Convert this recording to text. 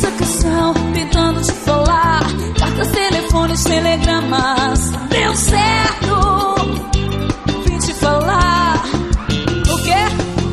essa canção tentando te falar, cartas, telefones, telegramas.